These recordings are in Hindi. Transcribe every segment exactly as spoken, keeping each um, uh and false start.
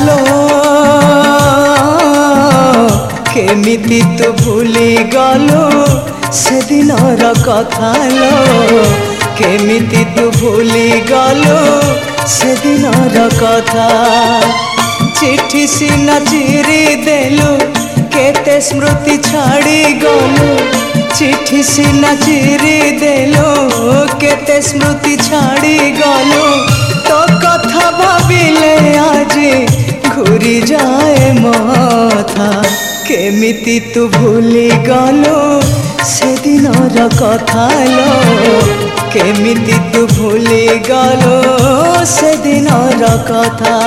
मितालो केमिति तू भूली गलु से दिनर कथा लो केमिति तू भूली गलु से दिनर कथा चिट्ठी सीना चिरी देलु केते स्मृति छाड़ी गलु चिट्ठी सीना चिरी देलु केते स्मृति छाड़ी गलु तो कथा भाविले आज घूरी जाए मथा केमिति तू भूली गलु से दिनर कथा लो केमिति तू भूली गलु से दिनर कथा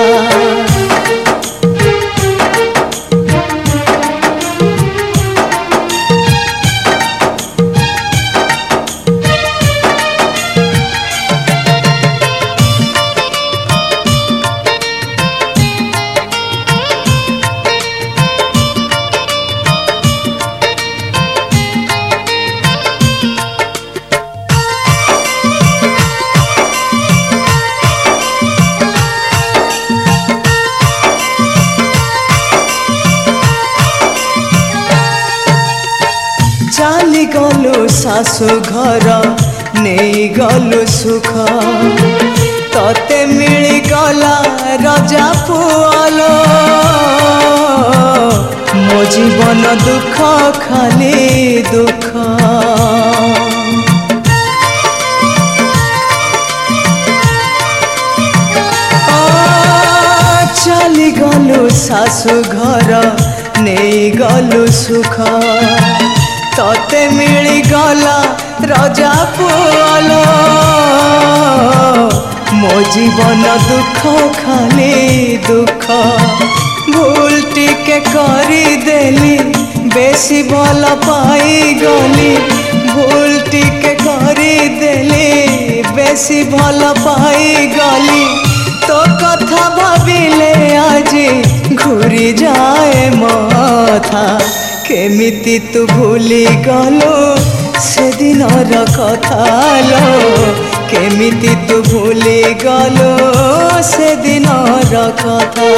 चाली गलु सासु घर नहीं गलु सुख तते मिली गला रजा पुआलो मो जीवन दुख खाली दुख चाली गलु सासु घर नहीं गलु सुख तते मिली गला रजा पुआलो मो जीवन दुख खाली दुख भूल टिके करी देली बेसी भल पाई गली भूल टिके करी देली बेसी भल पाई गली तो कथा भाविले आज घूरी जाए मथा केमिति तू भूली गलु से दिनर कथा लो केमिति तू भूली गलु से दिनर कथा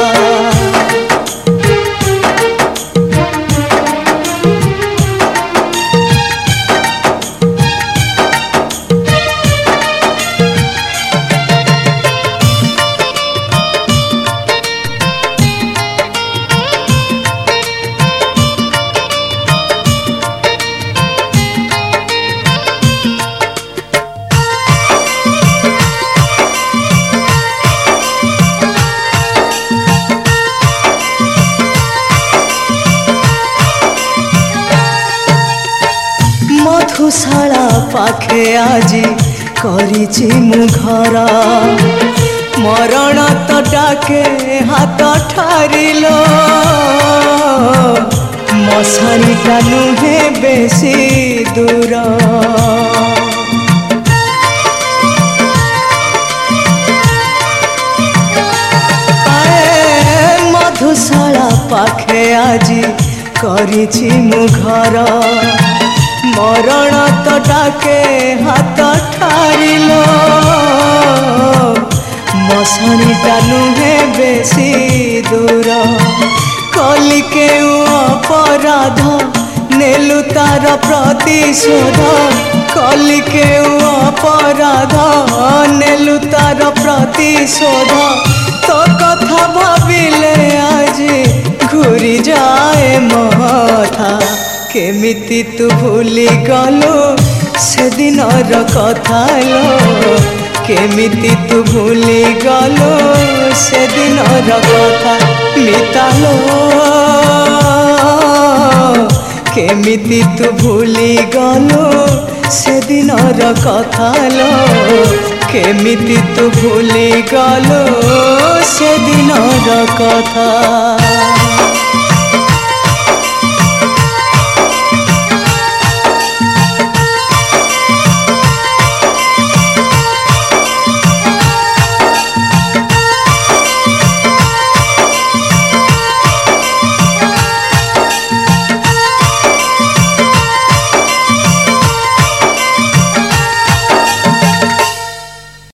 मधुशाला पाखे आजी करिछि मु घर मरण तो डाके हाथ ठारिलो मशानी टा नुहे बेसी दूर मधुशाला पाखे आजी करिछि मु घर मरण तो डाके हाथ ठारिलो मशानी टा नुहे बेसी दूर कली के अपराध नेलु तार प्रतिशोध कली के अपराध नेलु तार प्रतिशोध तो कथा भाविले आज घूरी जाए मथा केमिति तू भूली गलु से दिनर कथा लो केमिति तू भूली गलु से दिनर कथा मितालो केमिति तू भूली गलु से दिनर कथा लो केमिति तू भूली गलु से दिनर कथा।